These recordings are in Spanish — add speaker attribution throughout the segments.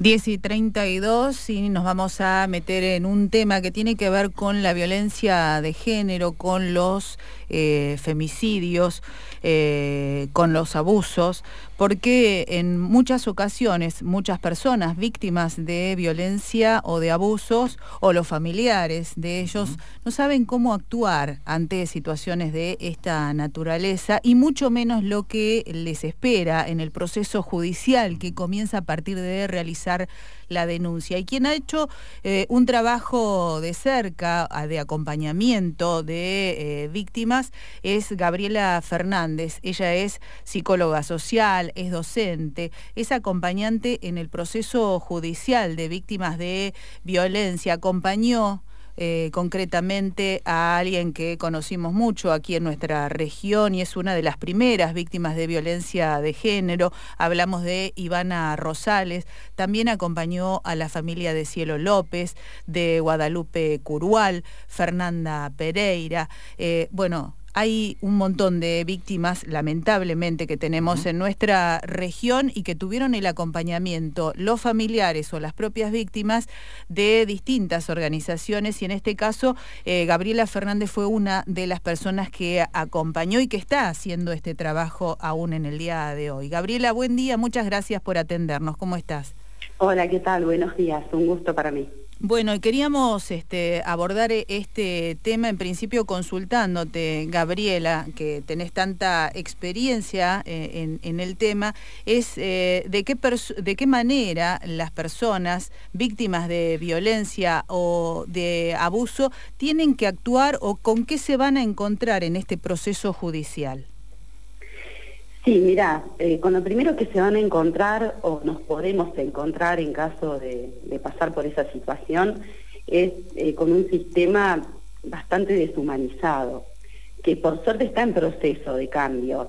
Speaker 1: 10:32 y nos vamos a meter en un tema que tiene que ver con la violencia de género, con los femicidios, con los abusos, porque en muchas ocasiones muchas personas víctimas de violencia o de abusos o los familiares de ellos no saben cómo actuar ante situaciones de esta naturaleza y mucho menos lo que les espera en el proceso judicial que comienza a partir de realizar la denuncia. Y quien ha hecho un trabajo de cerca, de acompañamiento de víctimas, es Gabriela Fernández. Ella es psicóloga social, es docente, es acompañante en el proceso judicial de víctimas de violencia. Acompañó concretamente a alguien que conocimos mucho aquí en nuestra región y es una de las primeras víctimas de violencia de género. Hablamos de Ivana Rosales. También acompañó a la familia de Cielo López, de Guadalupe Curual, Fernanda Pereira. Hay un montón de víctimas, lamentablemente, que tenemos en nuestra región y que tuvieron el acompañamiento, los familiares o las propias víctimas, de distintas organizaciones. Y en este caso, Gabriela Fernández fue una de las personas que acompañó y que está haciendo este trabajo aún en el día de hoy. Gabriela, buen día, muchas gracias por atendernos. ¿Cómo estás?
Speaker 2: Hola, ¿qué tal? Buenos días, un gusto para mí.
Speaker 1: Bueno, y queríamos abordar este tema en principio consultándote, Gabriela, que tenés tanta experiencia en el tema, es de qué manera las personas víctimas de violencia o de abuso tienen que actuar o con qué se van a encontrar en este proceso judicial.
Speaker 2: Sí, mira, con lo primero que se van a encontrar o nos podemos encontrar en caso de pasar por esa situación es con un sistema bastante deshumanizado, que por suerte está en proceso de cambio.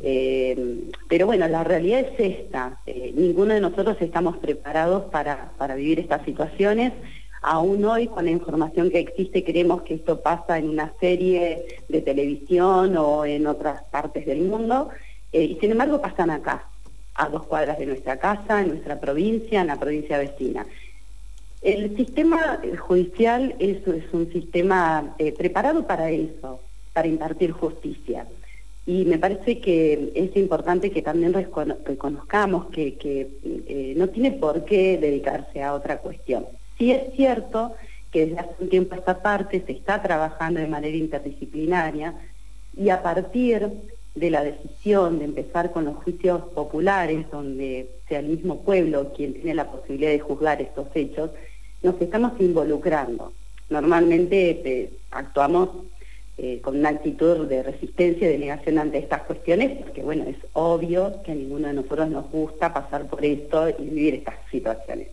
Speaker 2: Pero bueno, la realidad es esta, ninguno de nosotros estamos preparados para vivir estas situaciones. Aún hoy, con la información que existe, creemos que esto pasa en una serie de televisión o en otras partes del mundo. Y sin embargo pasan acá, a 2 cuadras de nuestra casa, en nuestra provincia, en la provincia vecina. El sistema judicial es un sistema preparado para eso, para impartir justicia. Y me parece que es importante que también reconozcamos que no tiene por qué dedicarse a otra cuestión. Sí es cierto que desde hace un tiempo a esta parte se está trabajando de manera interdisciplinaria y a partir de la decisión de empezar con los juicios populares, donde sea el mismo pueblo quien tiene la posibilidad de juzgar estos hechos, nos estamos involucrando. Normalmente actuamos con una actitud de resistencia y de negación ante estas cuestiones, porque bueno, es obvio que a ninguno de nosotros nos gusta pasar por esto y vivir estas situaciones.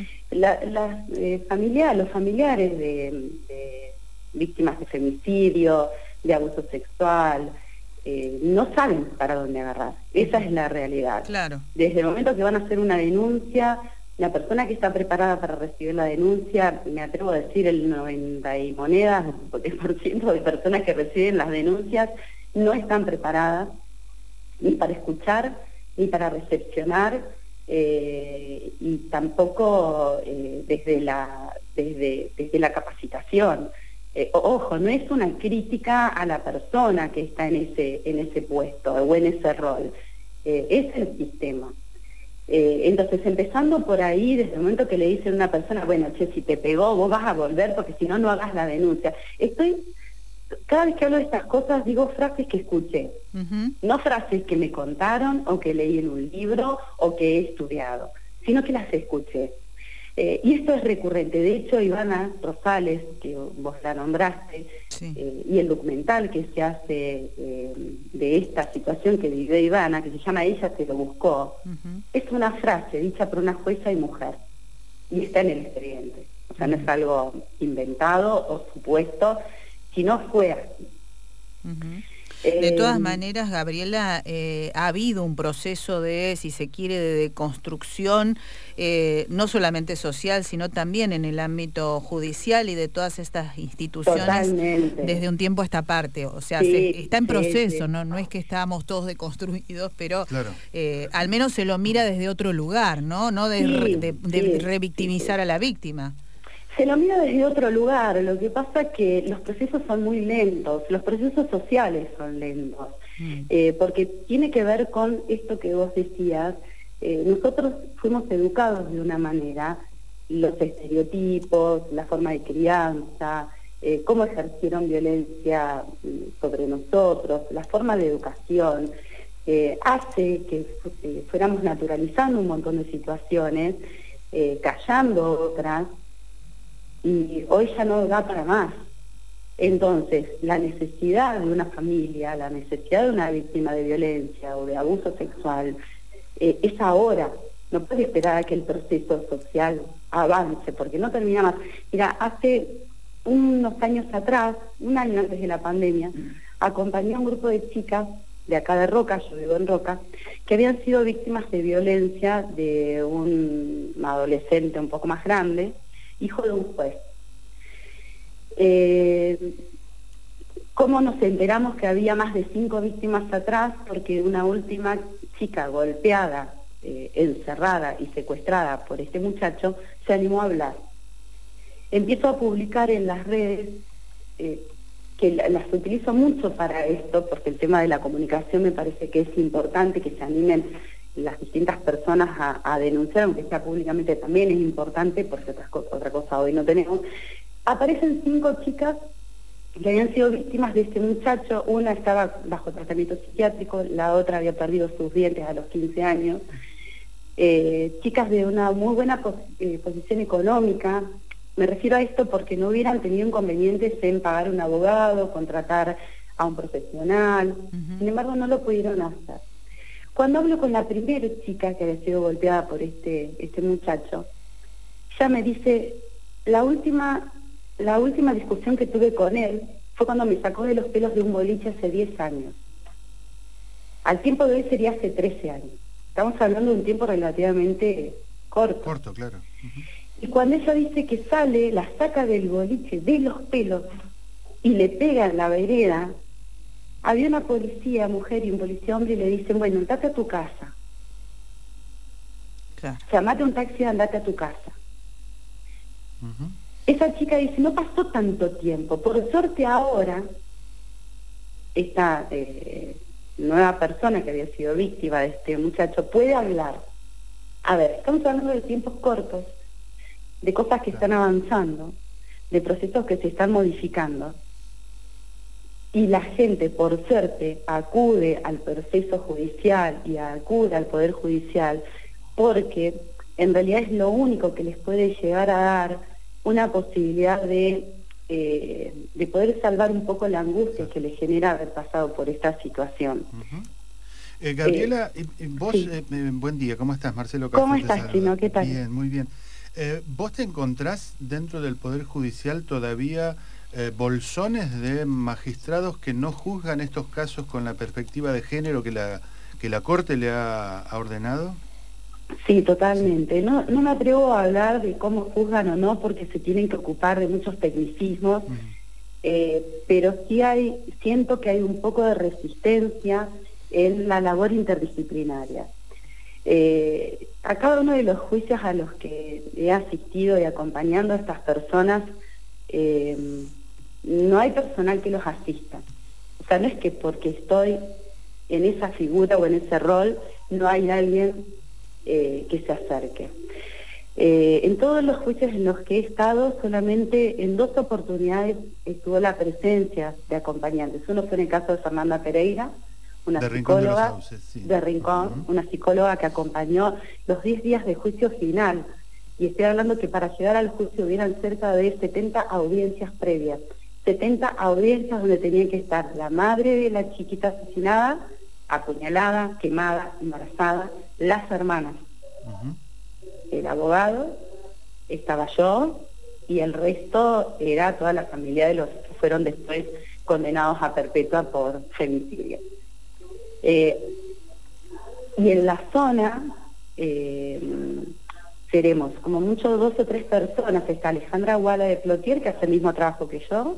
Speaker 2: Los familiares de víctimas de femicidio, de abuso sexual, no saben para dónde agarrar. Esa es la realidad.
Speaker 1: Claro. Desde
Speaker 2: el momento que van a hacer una denuncia, la persona que está preparada para recibir la denuncia, me atrevo a decir el 90 y monedas % de personas que reciben las denuncias no están preparadas ni para escuchar, ni para recepcionar, y tampoco desde la capacitación. Ojo, no es una crítica a la persona que está en ese puesto o en ese rol, es el sistema. Entonces, empezando por ahí, desde el momento que le dicen a una persona, bueno, che, si te pegó, vos vas a volver porque si no, no hagas la denuncia. Cada vez que hablo de estas cosas, digo frases que escuché, no frases que me contaron o que leí en un libro o que he estudiado, sino que las escuché. Y esto es recurrente. De hecho, Ivana Rosales, que vos la nombraste, sí, y el documental que se hace de esta situación que vivió Ivana, que se llama Ella se lo buscó, es una frase dicha por una jueza y mujer, y está en el expediente. O sea, no es algo inventado o supuesto, sino fue así.
Speaker 1: De todas maneras, Gabriela, ha habido un proceso de, si se quiere, de construcción, no solamente social, sino también en el ámbito judicial y de todas estas instituciones.
Speaker 2: Totalmente.
Speaker 1: Desde un tiempo a esta parte. O sea,
Speaker 2: Sí,
Speaker 1: está en proceso,
Speaker 2: sí.
Speaker 1: ¿no? Es que estábamos todos deconstruidos, pero
Speaker 3: claro.
Speaker 1: Al menos se lo mira desde otro lugar, ¿no? No de revictimizar a la víctima.
Speaker 2: Se lo mira desde otro lugar, lo que pasa es que los procesos son muy lentos, los procesos sociales son lentos, porque tiene que ver con esto que vos decías, nosotros fuimos educados de una manera, los estereotipos, la forma de crianza, cómo ejercieron violencia sobre nosotros, la forma de educación, hace que fuéramos naturalizando un montón de situaciones, callando otras, y hoy ya no da para más. Entonces, la necesidad de una familia, la necesidad de una víctima de violencia o de abuso sexual, es ahora. No puede esperar a que el proceso social avance, porque no termina más. Mira, hace unos años atrás, un año antes de la pandemia, acompañé a un grupo de chicas de acá de Roca, yo vivo en Roca, que habían sido víctimas de violencia de un adolescente un poco más grande, hijo de un juez. ¿Cómo nos enteramos que había más de 5 víctimas atrás? Porque una última chica golpeada, encerrada y secuestrada por este muchacho, se animó a hablar. Empiezo a publicar en las redes, que las utilizo mucho para esto, porque el tema de la comunicación me parece que es importante, que se animen las distintas personas a denunciar, aunque sea públicamente también es importante, porque otra cosa hoy no tenemos. Aparecen 5 chicas que habían sido víctimas de este muchacho. Una estaba bajo tratamiento psiquiátrico, la otra había perdido sus dientes a los 15 años. Chicas de una muy buena posición económica. Me refiero a esto porque no hubieran tenido inconvenientes en pagar un abogado, contratar a un profesional. Sin embargo, no lo pudieron hacer. Cuando hablo con la primera chica que había sido golpeada por este muchacho, ella me dice, la última discusión que tuve con él fue cuando me sacó de los pelos de un boliche hace 10 años. Al tiempo de hoy sería hace 13 años. Estamos hablando de un tiempo relativamente corto.
Speaker 3: Corto, claro.
Speaker 2: Y cuando ella dice que sale, la saca del boliche de los pelos y le pega en la vereda, había una policía mujer y un policía hombre y le dicen, bueno, andate a tu casa.
Speaker 1: Claro.
Speaker 2: Llamate un taxi y andate a tu casa. Esa chica dice, no pasó tanto tiempo. Por suerte ahora, esta nueva persona que había sido víctima de este muchacho puede hablar. A ver, estamos hablando de tiempos cortos, de cosas que están avanzando, de procesos que se están modificando. Y la gente, por suerte, acude al proceso judicial y acude al Poder Judicial porque en realidad es lo único que les puede llegar a dar una posibilidad de poder salvar un poco la angustia que les genera haber pasado por esta situación.
Speaker 3: Gabriela, vos,
Speaker 2: sí.
Speaker 3: Buen día, ¿cómo estás? Marcelo Castro.
Speaker 2: ¿Cómo estás, Chino? ¿Qué tal?
Speaker 3: Bien, muy bien. ¿Vos te encontrás dentro del Poder Judicial todavía bolsones de magistrados que no juzgan estos casos con la perspectiva de género que la Corte le ha ordenado?
Speaker 2: Sí, totalmente. No me atrevo a hablar de cómo juzgan o no, porque se tienen que ocupar de muchos tecnicismos, pero sí siento que hay un poco de resistencia en la labor interdisciplinaria. A cada uno de los juicios a los que he asistido y acompañando a estas personas, no hay personal que los asista. O sea, no es que porque estoy en esa figura o en ese rol, no hay alguien que se acerque. En todos los juicios en los que he estado, solamente en 2 oportunidades estuvo la presencia de acompañantes. Uno fue en el caso de Fernanda Pereira, una psicóloga de Rincón, una psicóloga que acompañó los 10 días de juicio final. Y estoy hablando que para llegar al juicio hubieran cerca de 70 audiencias previas. 70 audiencias donde tenía que estar la madre de la chiquita asesinada, apuñalada, quemada, embarazada, las hermanas, el abogado, estaba yo, y el resto era toda la familia de los que fueron después condenados a perpetua por femicidio. Y en la zona seremos como mucho 2 o 3 personas. Está Alejandra Guala de Plotier, que hace el mismo trabajo que yo.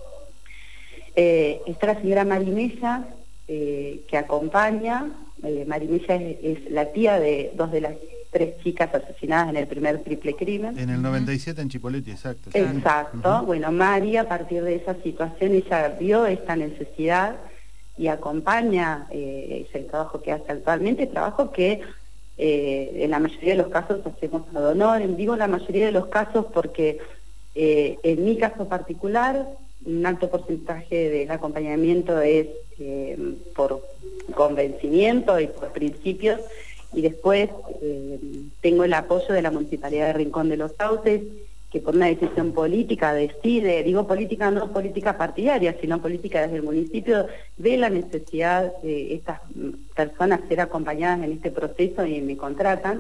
Speaker 2: Está la señora Marimella, que acompaña. Marimella es la tía de 2 de las 3 chicas asesinadas en el primer triple crimen.
Speaker 3: En el 97 en Chipoleti, exacto.
Speaker 2: Exacto. Bueno, Mari, a partir de esa situación, ella vio esta necesidad y acompaña, es el trabajo que hace actualmente, trabajo que en la mayoría de los casos hacemos ad honorem. Digo la mayoría de los casos porque en mi caso particular, un alto porcentaje del acompañamiento es por convencimiento y por principios, y después tengo el apoyo de la Municipalidad de Rincón de los Sauces, que por una decisión política decide, digo política no política partidaria, sino política desde el municipio, ve la necesidad de estas personas ser acompañadas en este proceso y me contratan.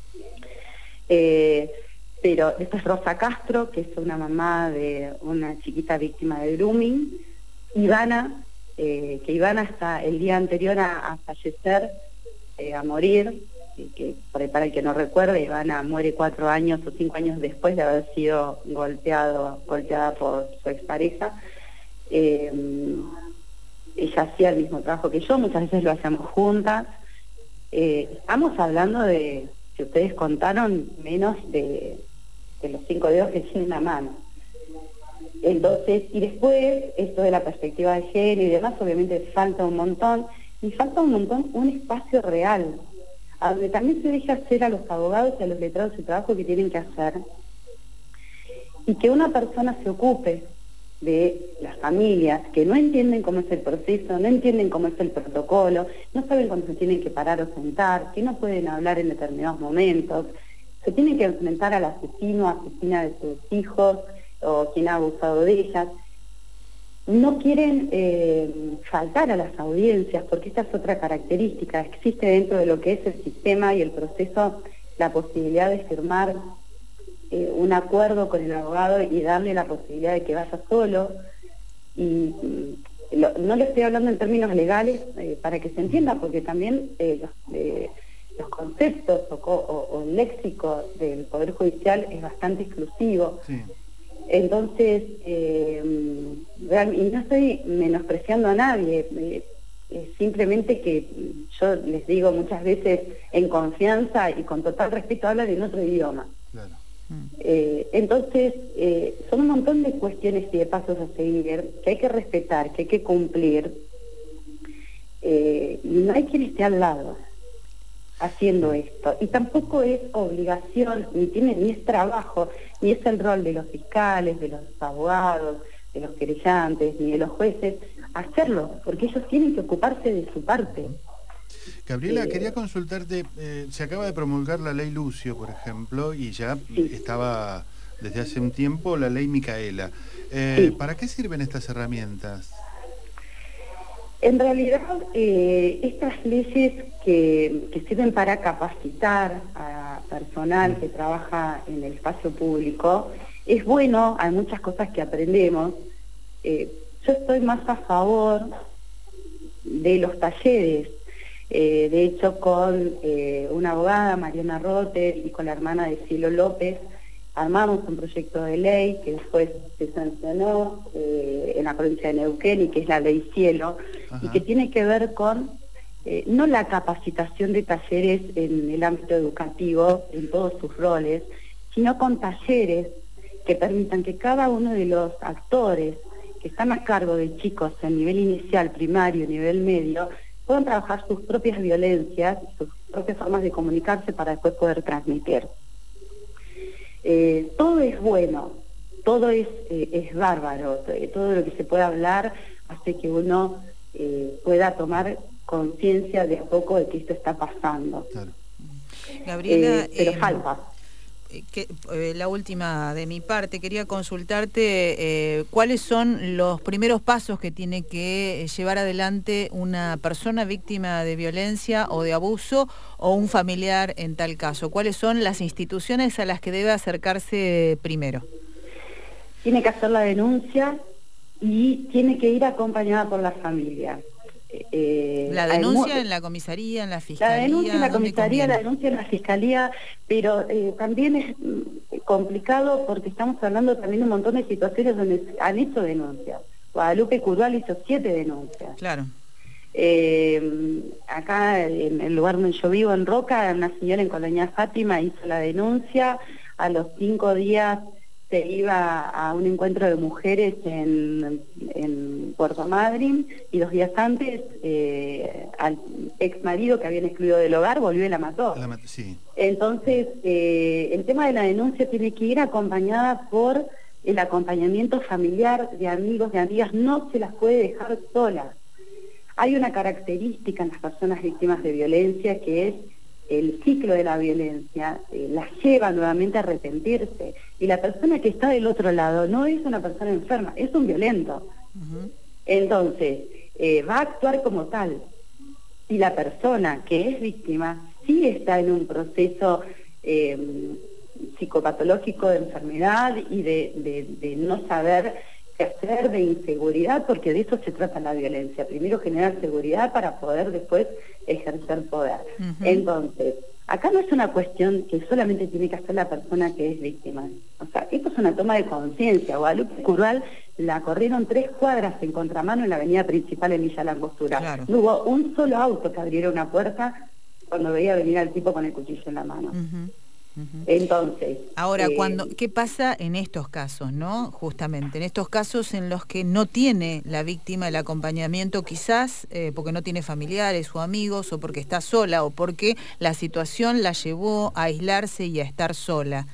Speaker 2: Pero esta es Rosa Castro, que es una mamá de una chiquita víctima de grooming. Ivana, que Ivana hasta el día anterior a fallecer, a morir, que para el que no recuerde, Ivana muere 4 años o 5 años después de haber sido golpeada por su expareja. Ella hacía el mismo trabajo que yo, muchas veces lo hacíamos juntas. Estamos hablando de, si ustedes contaron, menos de los 5 dedos que tiene una mano. Entonces, y después, esto de la perspectiva de género y demás, obviamente falta un montón, y falta un montón un espacio real, a donde también se deje hacer a los abogados y a los letrados el trabajo que tienen que hacer, y que una persona se ocupe de las familias que no entienden cómo es el proceso, no entienden cómo es el protocolo, no saben cuándo se tienen que parar o sentar, que no pueden hablar en determinados momentos, se tienen que enfrentar al asesino, asesina de sus hijos o quien ha abusado de ellas. No quieren faltar a las audiencias, porque esta es otra característica. Existe dentro de lo que es el sistema y el proceso la posibilidad de firmar un acuerdo con el abogado y darle la posibilidad de que vaya solo. Y no le estoy hablando en términos legales para que se entienda, porque también los conceptos o el léxico del Poder Judicial es bastante exclusivo. Sí. Entonces, y no estoy menospreciando a nadie, simplemente que yo les digo muchas veces en confianza y con total respeto, hablan en otro idioma. Claro. Entonces, son un montón de cuestiones y de pasos a seguir que hay que respetar, que hay que cumplir, y no hay quien esté al lado haciendo esto, y tampoco es obligación, ni es trabajo, ni es el rol de los fiscales, de los abogados, de los querellantes, ni de los jueces, hacerlo, porque ellos tienen que ocuparse de su parte.
Speaker 3: Gabriela, quería consultarte, se acaba de promulgar la ley Lucio, por ejemplo, y ya estaba desde hace un tiempo la ley Micaela. ¿Para qué sirven estas herramientas?
Speaker 2: En realidad, estas leyes que sirven para capacitar a personal que trabaja en el espacio público, es bueno, hay muchas cosas que aprendemos. Yo estoy más a favor de los talleres. De hecho, con una abogada, Mariana Rotter, y con la hermana de Cielo López, armamos un proyecto de ley que después se sancionó en la provincia de Neuquén, y que es la Ley Cielo. Ajá. Y que tiene que ver con no la capacitación de talleres en el ámbito educativo, en todos sus roles, sino con talleres que permitan que cada uno de los actores que están a cargo de chicos en nivel inicial, primario, nivel medio, puedan trabajar sus propias violencias, sus propias formas de comunicarse para después poder transmitir. Todo es bueno, todo es bárbaro, todo lo que se pueda hablar hace que uno pueda tomar conciencia de a poco de que esto está pasando. Claro.
Speaker 1: Gabriela,
Speaker 2: pero falta.
Speaker 1: La última de mi parte, quería consultarte cuáles son los primeros pasos que tiene que llevar adelante una persona víctima de violencia o de abuso, o un familiar en tal caso. ¿Cuáles son las instituciones a las que debe acercarse primero?
Speaker 2: Tiene que hacer la denuncia y tiene que ir acompañada por la familia.
Speaker 1: La denuncia en la comisaría, en la fiscalía.
Speaker 2: La denuncia en la comisaría, la denuncia en la fiscalía, pero también es complicado porque estamos hablando también de un montón de situaciones donde han hecho denuncias. Guadalupe Curval hizo 7 denuncias.
Speaker 1: Claro.
Speaker 2: Acá en el lugar donde yo vivo, en Roca, una señora en Colonia Fátima hizo la denuncia. A los 5 días se iba a un encuentro de mujeres en Puerto Madryn, y 2 días antes al ex marido que habían excluido del hogar volvió y la mató.
Speaker 3: Sí.
Speaker 2: Entonces, el tema de la denuncia tiene que ir acompañada por el acompañamiento familiar, de amigos, de amigas. No se las puede dejar solas. Hay una característica en las personas víctimas de violencia, que es el ciclo de la violencia, las lleva nuevamente a arrepentirse, y la persona que está del otro lado no es una persona enferma, es un violento. Entonces, va a actuar como tal, y la persona que es víctima sí está en un proceso psicopatológico de enfermedad y de no saber qué hacer, de inseguridad, porque de eso se trata la violencia. Primero generar seguridad para poder después ejercer poder. Entonces, acá no es una cuestión que solamente tiene que hacer la persona que es víctima. O sea, esto es una toma de conciencia. Guadalupe Curval la corrieron 3 cuadras en contramano en la avenida principal en Villa Langostura.
Speaker 1: Claro.
Speaker 2: No hubo un solo auto que abriera una puerta cuando veía venir al tipo con el cuchillo en la mano. Entonces,
Speaker 1: ahora, ¿qué pasa en estos casos, no? Justamente, en estos casos en los que no tiene la víctima el acompañamiento, quizás porque no tiene familiares o amigos, o porque está sola, o porque la situación la llevó a aislarse y a estar sola.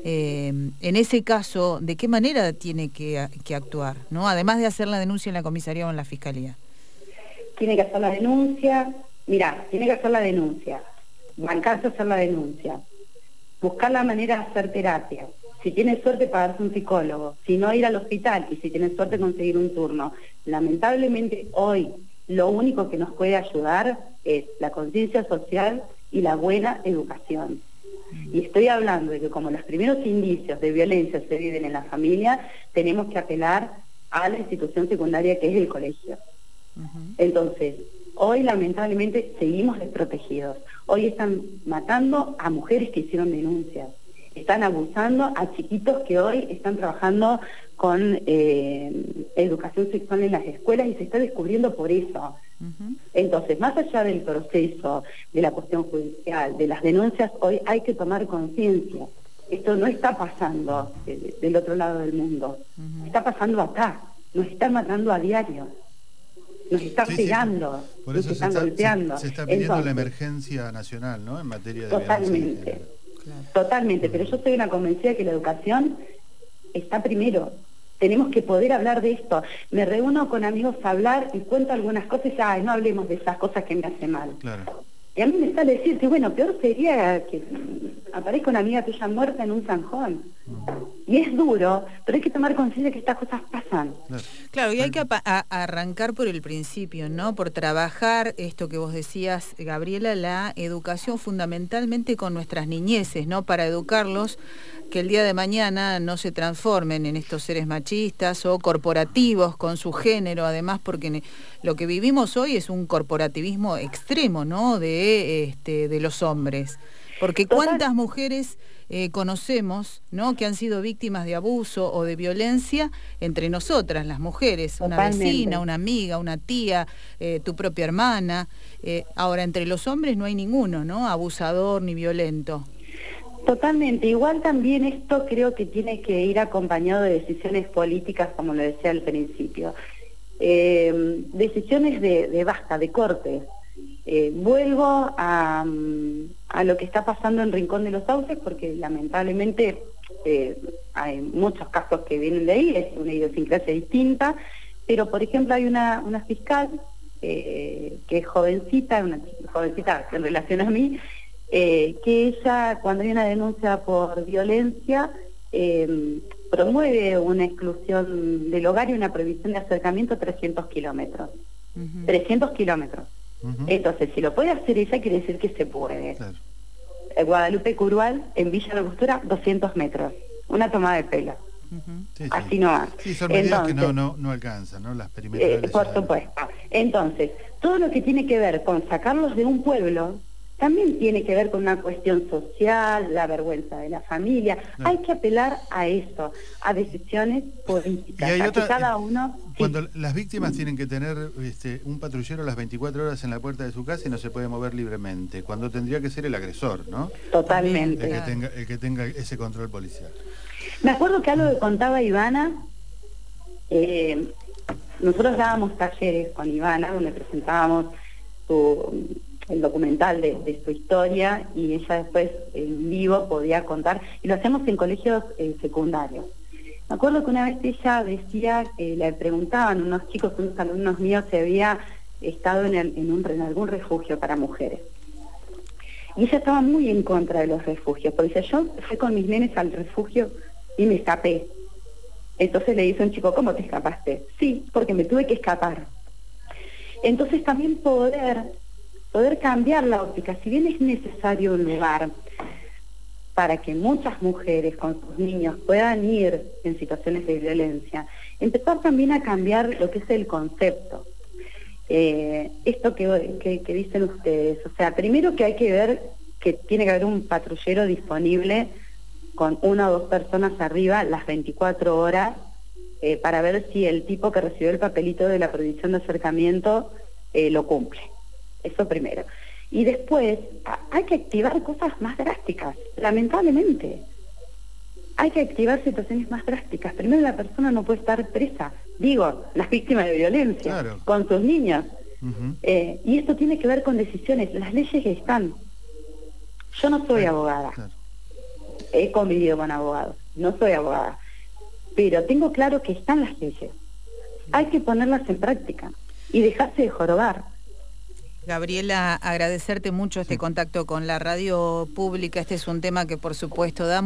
Speaker 1: En ese caso, ¿de qué manera tiene que actuar, no? Además de hacer la denuncia en la comisaría o en la fiscalía.
Speaker 2: Tiene que hacer la denuncia, tiene que hacer la denuncia, bancarse a hacer la denuncia, buscar la manera de hacer terapia. Si tiene suerte, pagarse un psicólogo. Si no, ir al hospital. Y si tiene suerte, conseguir un turno. Lamentablemente, hoy, lo único que nos puede ayudar es la conciencia social y la buena educación. Y estoy hablando de que como los primeros indicios de violencia se viven en la familia, tenemos que apelar a la institución secundaria, que es el colegio. Entonces, hoy lamentablemente seguimos desprotegidos. Hoy están matando a mujeres que hicieron denuncias. Están abusando a chiquitos que hoy están trabajando con educación sexual en las escuelas, y se está descubriendo por eso. Entonces, más allá del proceso, de la cuestión judicial, de las denuncias, hoy hay que tomar conciencia. Esto no está pasando del otro lado del mundo. Está pasando acá. Nos están matando a diario. Nos están pegando,
Speaker 3: por eso
Speaker 2: nos están golpeando.
Speaker 3: Se está pidiendo la emergencia nacional, ¿no?, en materia de
Speaker 2: totalmente, totalmente, pero yo soy una convencida de que la educación está primero. Tenemos que poder hablar de esto. Me reúno con amigos a hablar y cuento algunas cosas y no hablemos de esas cosas que me hacen mal.
Speaker 3: Claro.
Speaker 2: Y a mí me sale decir que, bueno, peor sería que aparezca una amiga tuya muerta en un zanjón. Y es duro, pero hay que tomar conciencia de que estas cosas pasan.
Speaker 1: Claro, y hay que arrancar por el principio, ¿no? Por trabajar esto que vos decías, Gabriela, la educación fundamentalmente con nuestras niñeces, ¿no? Para educarlos, que el día de mañana no se transformen en estos seres machistas o corporativos con su género, además, porque lo que vivimos hoy es un corporativismo extremo, ¿no?, de los hombres. Porque cuántas mujeres conocemos, ¿no?, que han sido víctimas de abuso o de violencia entre nosotras, las mujeres, una vecina, una amiga, una tía, tu propia hermana. Ahora, entre los hombres no hay ninguno, ¿no?, abusador ni violento.
Speaker 2: Totalmente. Igual también esto creo que tiene que ir acompañado de decisiones políticas, como lo decía al principio. Decisiones de basta, de corte. Vuelvo a lo que está pasando en Rincón de los Sauces, porque lamentablemente hay muchos casos que vienen de ahí, es una idiosincrasia distinta, pero por ejemplo hay una fiscal que es jovencita, una jovencita en relación a mí, que ella, cuando hay una denuncia por violencia, promueve una exclusión del hogar y una prohibición de acercamiento a 300 kilómetros. 300 kilómetros. Entonces, si lo puede hacer ella, quiere decir que se puede. Claro. Guadalupe Curval, en Villa Langostura, 200 metros. Una tomada de pelo.
Speaker 3: Sí,
Speaker 2: así no va.
Speaker 3: Sí, son medidas que no alcanzan, ¿no? Las perimetrales.
Speaker 2: Por supuesto. Entonces, todo lo que tiene que ver con sacarlos de un pueblo, también tiene que ver con una cuestión social, la vergüenza de la familia. No. Hay que apelar a eso, a decisiones políticas.
Speaker 3: Y hay otra,
Speaker 2: que cada uno...
Speaker 3: Cuando las víctimas tienen que tener un patrullero las 24 horas en la puerta de su casa y no se puede mover libremente, cuando tendría que ser el agresor, ¿no?
Speaker 2: Totalmente.
Speaker 3: El que tenga ese control policial.
Speaker 2: Me acuerdo que algo que contaba Ivana, nosotros dábamos talleres con Ivana, donde presentábamos el documental de su historia, y ella después en vivo podía contar, y lo hacemos en colegios secundarios. Me acuerdo que una vez ella decía, le preguntaban unos chicos, unos alumnos míos, si había estado en algún refugio para mujeres. Y ella estaba muy en contra de los refugios, porque decía, yo fui con mis nenes al refugio y me escapé. Entonces le dice un chico, ¿cómo te escapaste? Sí, porque me tuve que escapar. Entonces también poder cambiar la óptica, si bien es necesario un lugar para que muchas mujeres con sus niños puedan ir en situaciones de violencia, empezar también a cambiar lo que es el concepto. Esto que dicen ustedes, o sea, primero que hay que ver que tiene que haber un patrullero disponible con 1 o 2 personas arriba las 24 horas para ver si el tipo que recibió el papelito de la prohibición de acercamiento lo cumple. Eso primero. Y después hay que activar cosas más drásticas, lamentablemente. Hay que activar situaciones más drásticas. Primero, la persona no puede estar presa, digo, las víctimas de violencia, claro, con sus niños. Y esto tiene que ver con decisiones, las leyes que están. Yo no soy abogada, claro. He convivido con abogados, no soy abogada, pero tengo claro que están las leyes. Hay que ponerlas en práctica y dejarse de jorobar.
Speaker 1: Gabriela, agradecerte mucho este contacto con la radio pública. Este es un tema que por supuesto da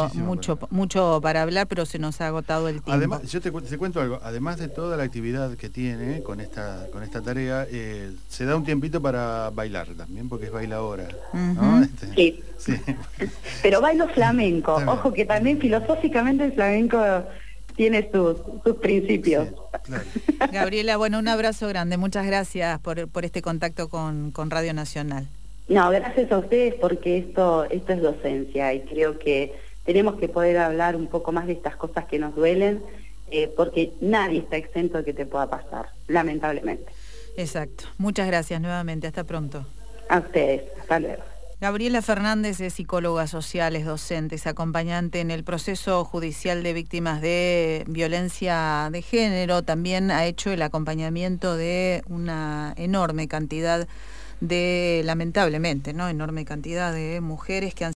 Speaker 1: mucho para hablar, pero se nos ha agotado el tiempo.
Speaker 3: Además, yo te cuento algo, además de toda la actividad que tiene con esta tarea, se da un tiempito para bailar también, porque es bailadora, ¿no?
Speaker 2: Sí. Pero bailo flamenco, ojo que también filosóficamente el flamenco tiene sus principios. Sí,
Speaker 3: claro.
Speaker 1: Gabriela, bueno, un abrazo grande. Muchas gracias por este contacto con Radio Nacional.
Speaker 2: No, gracias a ustedes, porque esto es docencia y creo que tenemos que poder hablar un poco más de estas cosas que nos duelen, porque nadie está exento de que te pueda pasar, lamentablemente.
Speaker 1: Exacto. Muchas gracias nuevamente. Hasta pronto.
Speaker 2: A ustedes. Hasta luego.
Speaker 1: Gabriela Fernández es psicóloga social, es docente, es acompañante en el proceso judicial de víctimas de violencia de género. También ha hecho el acompañamiento de una enorme cantidad de, lamentablemente, ¿no? Enorme cantidad de mujeres que han